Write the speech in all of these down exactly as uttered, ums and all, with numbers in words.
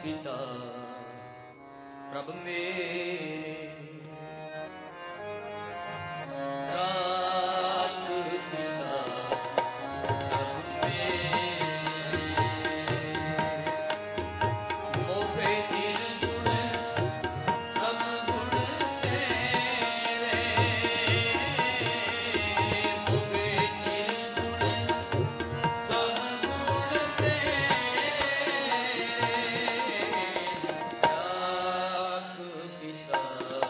पिता प्रभ मेरे राख पिता प्रभ मेरे मोहे निर्गुण सब गुण तेरे मोहे निर्गुण सब गुण तेरे राख पिता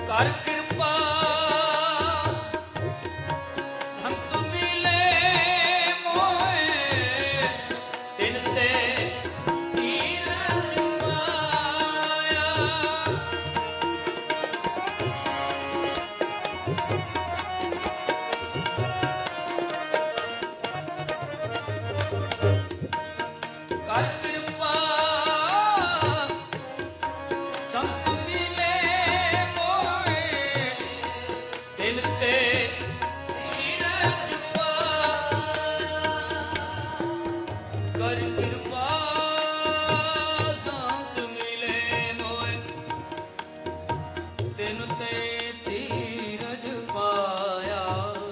ਕਰ ਕਿਰਪਾ ਸੰਤ ਮਿਲੇ ਮੋਏ ਤਿਨ ਤੇ ਧੀਰਜ ਪਾਇਆ ਕਰ ਕਿਰਪਾ ਸੰਤ ਮਿਲੇ ਮੋਏ ਤਿਨ ਤੇ ਧੀਰਜ ਪਾਇਆ ਕਰ ਕਿਰਪਾ ਸੰਤ ਮਿਲੇ ਮੋਏ ਤਿਨ ਤੇ ਧੀਰਜ ਪਾਇਆ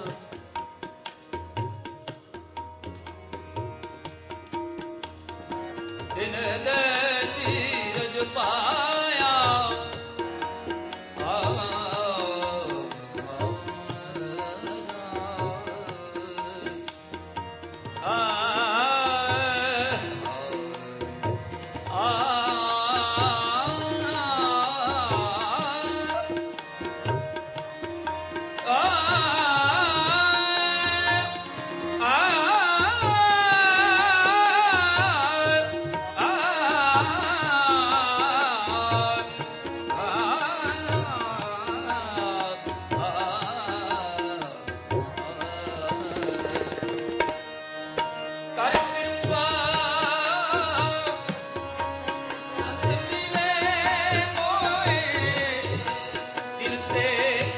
ਤਿਨ ਦੇ ਧੀਰਜ ਪਾਇਆ ਆ ਕਰ ਕਿਰਪਾ ਸੰਤ ਮਿਲੇ ਮੋਏ ਤਿਨ ਤੇ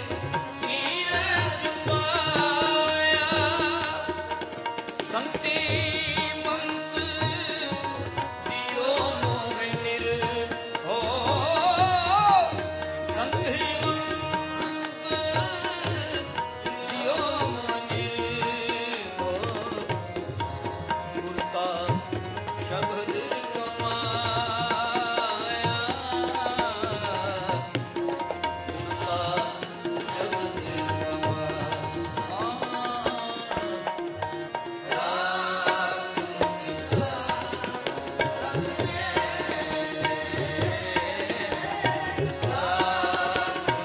ਧੀਰਜ ਪਾਇਆ ਸੰਤੀ ਮੰਤ ਦਿਓ ਮੋਹਿ ਨਿਰਭਉ ਸੰਤੀ ਮੰਤ ਦਿਓ ਮੋਹਿ ਨਿਰਭਉ ਗੁਰ ਕਾ ਸ਼ਬਦ ਕਮਾਇਆ ਗੁਰ ਕਾ ਸ਼ਬਦ ਕਮਾਇਆ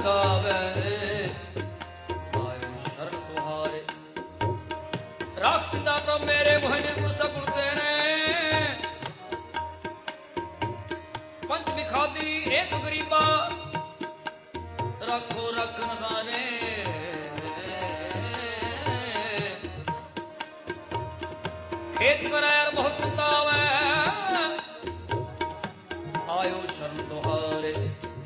गावे आयो शरण तुहारे राख पिता प्रभु मेरे मोहि निर्गुण सगुण तेरे पंच बिखादी एक गरीबा रखो रखन वाले खेत करार बहुत सतावे आयो शरण तुहारे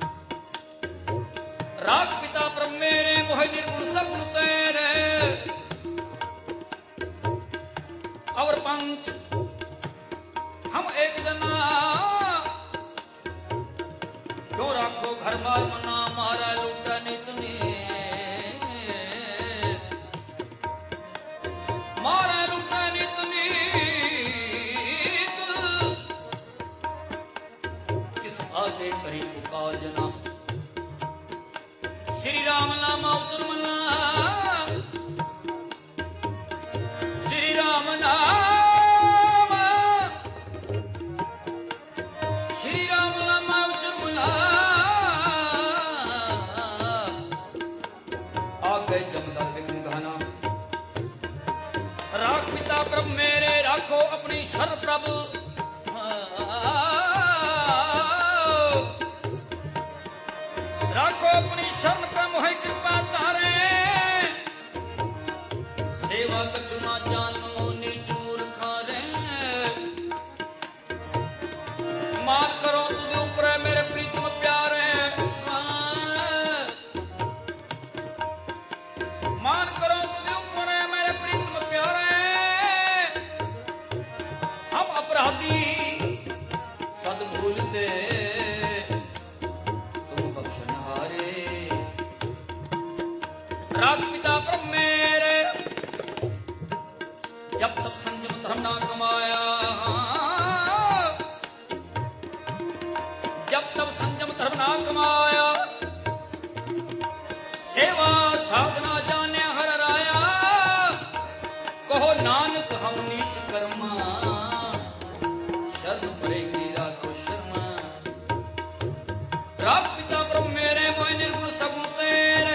राख पिता प्रभु मेरे मोहि निर्गुण सगुण तेरे और पंच हम एक जना क्यों राखो घर बार मना मारा लूटा नितनी मारा लूटा नितनी किस आगे करी पुकार जना श्री राम नाम अवतर मना श्री राम नाम श्री राम नाम अवतर मना आ गए जमदा बिघ्न घना राख पिता प्रभु मेरे राखो अपनी शरण प्रभु राखो अपनी शरण प्रभु है कृपा तारे सेवा कछु ना जानो निचूर खारे मान करो तुझे ऊपर मेरे प्रीतम प्यारे मान करो तुझे ऊपर मेरे प्रीतम प्यारे हम अपराधी सद भूलते राख पिता प्रभु मेरे जब तक संयम धर्म ना कमाया जब तक संयम धर्म ना कमाया सेवा साधना जाने हर राया कहो नानक हम नीच कर्मा शर्म पड़ेगी राखो शर्मा राख पिता प्रभु मेरे मोहि निर्गुण सगुण तेरे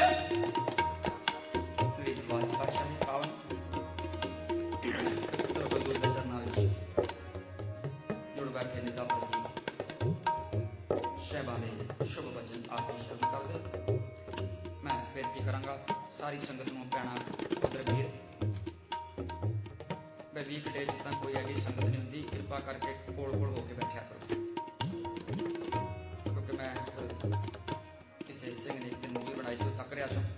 शुभ वचन आप शब्द कर दे मैं बेनती करांगा सारी संगत नूं पैना उधर वीर मैं वीक डे तक कोई ऐसी संगत नहीं होंगी कृपा करके कोल कोल होके बैठा करो क्योंकि मैं किसी सिंह ने एक दिन मूवी बनाई सी थक रहा था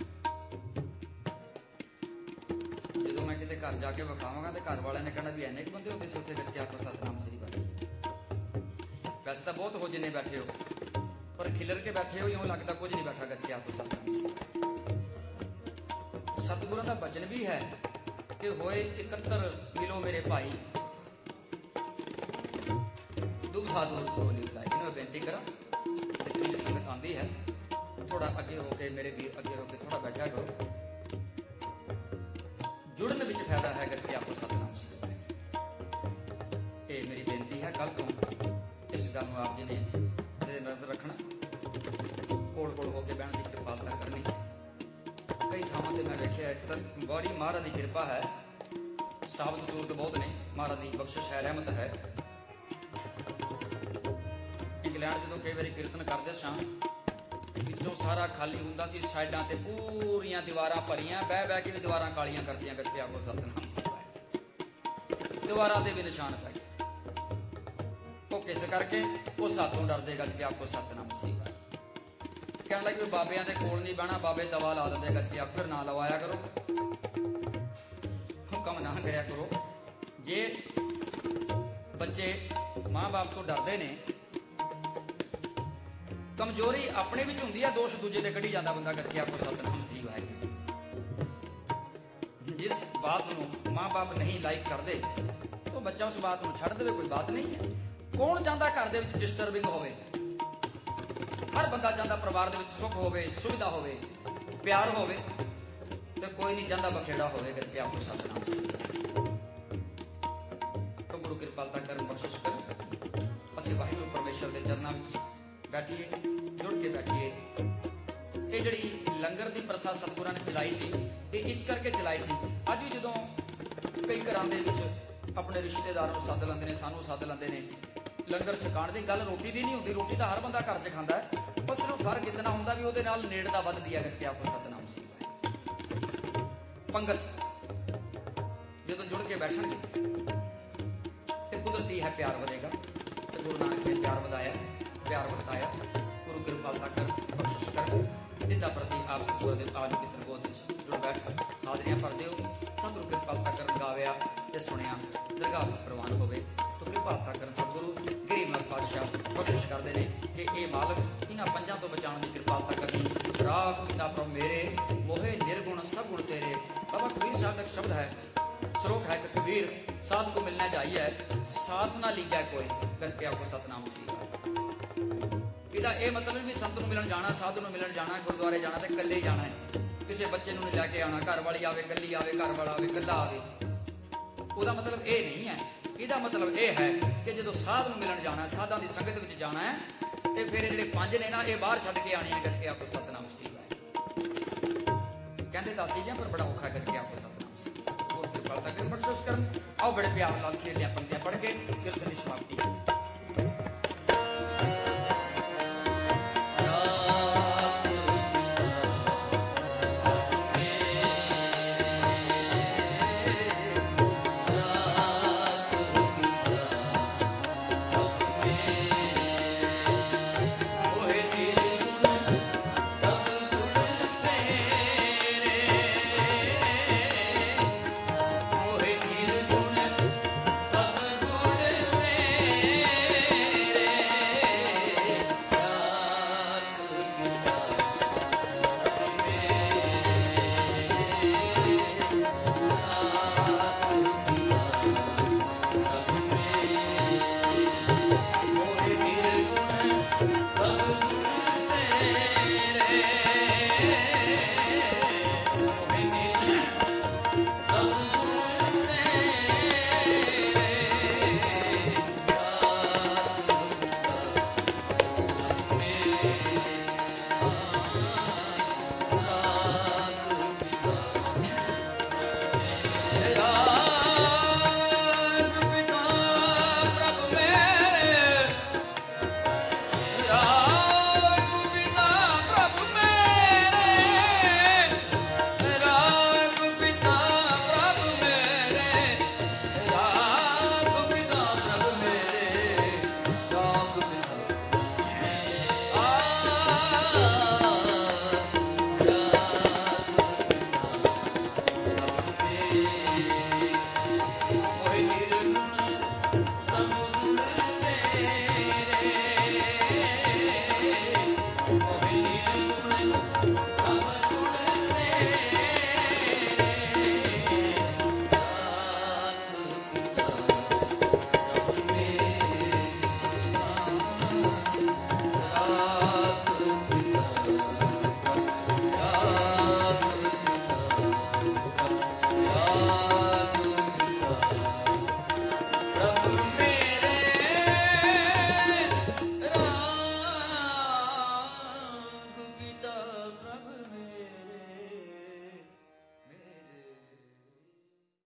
जो मैं कितने घर जाके विखावांगा तो घर वाले ने कहना भी इन्ने बंदे होंगे से उत्थे दस आपको सतनाम श्री वाले वैसे तो बहुत हो जिन्हें बैठे हो पर खिलर के बैठे हो यूं लगता कुछ नहीं बैठा गज के आपको सतनाम सतगुरु का वचन भी है कि होए इकहत्तर मिलो मेरे भाई दुख दूर को नहीं लाई मैं बेनती करा तेरी संगत आंदी है थोड़ा अगे होके मेरे भी अगे होके थोड़ा बैठा करो जुड़न विच फायदा है गज के आपको सतनाम ये मेरी बेनती है कल तो इस गल आप जी ने नजर रखना कोल कोल होके बहन की कृपालता करनी कई थावां ते मैं वेखिया इत्थे तक बड़ी महाराज की कृपा है साबत सूरत बहुत ने महाराज की बख्शिश है रहमत है इंग्लैंड जो कई बार कीर्तन करते सां पिछों सारा खाली हुंदा सी साइडां ते पूरियां दीवारां भरियां बह बह के भी दीवारां कालियां करदियां गत्ते आपको सतनाम दीवारां ते भी निशान पाए किस करके वो सातों डरदे गज के आपको सतनाम सी कहने लगे बाबिया के कोल नहीं बहना बाबे दवा ला देंगे गज के आप फिर ना लवाया करो हुक्म ना कराया करो जे बच्चे मां बाप तो डरते ने कमजोरी अपने भी होंगी है दोष दूजे से कढ़ी जाता बंदा गज के आपको सतनाम सी है जिस बात को मां बाप नहीं लाइक करते तो बच्चा उस बात को छड़ दे कोई बात नहीं है कौन चाहता घर दे विच डिस्टर्बिंग होवे हर बंदा चाहता परिवार दे विच सुख होवे सुविधा होवे प्यार होवे तो कोई नहीं चाहता बखेड़ा होवे करके आपको सतनाम तो गुरु कृपालता कर बख्शिश कर असीं वाहिगुरू परमेश्वर के चरणों में बैठिए जुड़ के बैठिए ਇਹ ਜਿਹੜੀ ਲੰਗਰ ਦੀ ਪ੍ਰਥਾ ਸਤਿਗੁਰਾਂ ਨੇ ਚਲਾਈ ਸੀ, ਇਹ ਇਸ ਕਰਕੇ ਚਲਾਈ ਸੀ। ਅੱਜ ਵੀ ਜਦੋਂ ਕਈ ਘਰਾਂ ਦੇ ਵਿੱਚ ਆਪਣੇ ਰਿਸ਼ਤੇਦਾਰਾਂ ਨੂੰ ਸੱਦ ਲੈਂਦੇ ਨੇ, ਸਾਨੂੰ ਸੱਦ ਲੈਂਦੇ ਨੇ ਲੰਗਰ ਛਕਾਉਣ ਦੀ, ਗੱਲ ਰੋਟੀ ਦੀ ਨਹੀਂ ਹੁੰਦੀ। ਰੋਟੀ ਤਾਂ ਹਰ ਬੰਦਾ ਘਰ 'ਚ ਖਾਂਦਾ ਹੈ, ਪਰ ਸਿਰਫ ਫਰਕ ਇਤਨਾ ਹੁੰਦਾ ਵੀ ਉਹਦੇ ਨਾਲ ਨੇੜਤਾ ਵੱਧਦੀ ਹੈ। ਕਿ ਆਪਕੋ ਸਤਿਨਾਮ ਸੀ ਪੰਗਤ ਜਦੋਂ ਜੁੜ ਕੇ ਬੈਠਣਗੇ ਤੇ ਕੁਦਰਤੀ ਹੈ ਪਿਆਰ ਵਧੇਗਾ। ਤੇ ਗੁਰੂ ਨਾਨਕ ਨੇ ਪਿਆਰ ਵਧਾਇਆ, ਪਿਆਰ ਵਰਤਾਇਆ। ਗੁਰੂ ਕਿਰਪਾਲਤਾ ਕਰ, ਬਖਸ਼ਿਸ਼ ਕਰ। ਇਹਦਾ ਪ੍ਰਤੀ ਆਪ ਸਤਿਗੁਰਾਂ ਦੇ ਆਜ ਦੀ ਤਰਗੋਦ ਵਿੱਚ ਜੁੜ ਬੈਠ ਹਾਜ਼ਰੀਆਂ ਭਰਦੇ ਹੋ। ਸਤਿਗੁਰੂ ਕਿਰਪਾਲਤਾ ਕਰਨ ਗਾਵਿਆ ਤੇ ਸੁਣਿਆ ਦਰਗਾਹ ਵਿੱਚ ਪ੍ਰਵਾਨ ਹੋਵੇ। ਤੋ ਕਿਰਪਾਲਤਾ ਕਰਨ ਸਤਿਗੁਰੂ ਗਰੀਬ ਪਾਤਸ਼ਾਹ ਬਖਸ਼ਿਸ਼ ਕਰਦੇ ਨੇ ਕਿ ਇਹ ਮਾਲਕ ਇਹਨਾਂ ਪੰਜਾਂ ਤੋਂ ਬਚਾਉਣ ਦੀ ਕਿਰਪਾਲਤਾ ਕਰਨੀ। ਰਾਖ ਪਿਤਾ ਪ੍ਰਭ ਮੇਰੇ ਮੋਹੇ ਨਿਰਗੁਣ ਸਭ ਗੁਣ ਤੇਰੇ। ਬਾਬਾ ਕਬੀਰ ਸਾਹਿਬ ਦਾ ਇੱਕ ਸ਼ਬਦ ਹੈ, ਸ਼ਲੋਕ ਹੈ ਕਿ ਕਬੀਰ ਸਾਧ ਕੋ ਮਿਲਣਾ ਜਾਈਏ, ਸਾਥ ਨਾ ਲੀਜੈ ਕੋਈ, ਕਰਕੇ ਆਪਕੋ ਸਤਨਾਮ ਸੀ। ਇਹਦਾ ਇਹ ਮਤਲਬ ਵੀ ਸੰਤ ਨੂੰ ਮਿਲਣ ਜਾਣਾ, ਸਾਧੂ ਨੂੰ ਮਿਲਣ ਜਾਣਾ, ਗੁਰਦੁਆਰੇ ਜਾਣਾ ਤੇ ਇਕੱਲੇ ਜਾਣਾ ਹੈ। ਕਿਸੇ ਬੱਚੇ ਨੂੰ ਨਹੀਂ ਲੈ ਕੇ ਆਉਣਾ, ਘਰ ਵਾਲੀ ਆਵੇ ਇਕੱਲੀ ਆਵੇ, ਘਰ ਵਾਲਾ ਆਵੇ ਇਕੱਲਾ ਆਵੇ। ਉਹਦਾ ਮਤਲਬ ਇਹ ਨਹੀਂ ਹੈ। ਇਹਦਾ ਮਤਲਬ ਇਹ ਹੈ ਕਿ ਜਦੋਂ ਸਾਧ ਨੂੰ ਮਿਲਣ ਜਾਣਾ, ਸਾਧਾਂ ਦੀ ਸੰਗਤ ਵਿੱਚ ਜਾਣਾ ਹੈ, ਤੇ ਫਿਰ ਇਹ ਜਿਹੜੇ ਪੰਜ ਨੇ ਨਾ, ਇਹ ਬਾਹਰ ਛੱਡ ਕੇ ਆਣੇ ਕਰਕੇ ਆਪਕੋ ਸਤਨਾਮ ਸੀ। ਕਹਿੰਦੇ ਦਾਸੀ ਜੀ ਪਰ ਬੜਾ ਔਖਾ ਕਰਕੇ ਆਪਕੋ ਸਤਨਾਮ ਸੀ। ਹੋਰ ਕਿਰਪਾਲਤਾ ਕਰ, ਬਖਸ਼ਿਸ਼ ਕਰਨ। ਆਓ ਬੜੇ ਪਿਆਰ ਨਾਲ ਖੇਡਿਆ ਪੰਕਤੀਆਂ ਪੜ੍ਹ ਕੇ ਕੀਰਤਨ ਦੀ ਸਮਾਪਤੀ।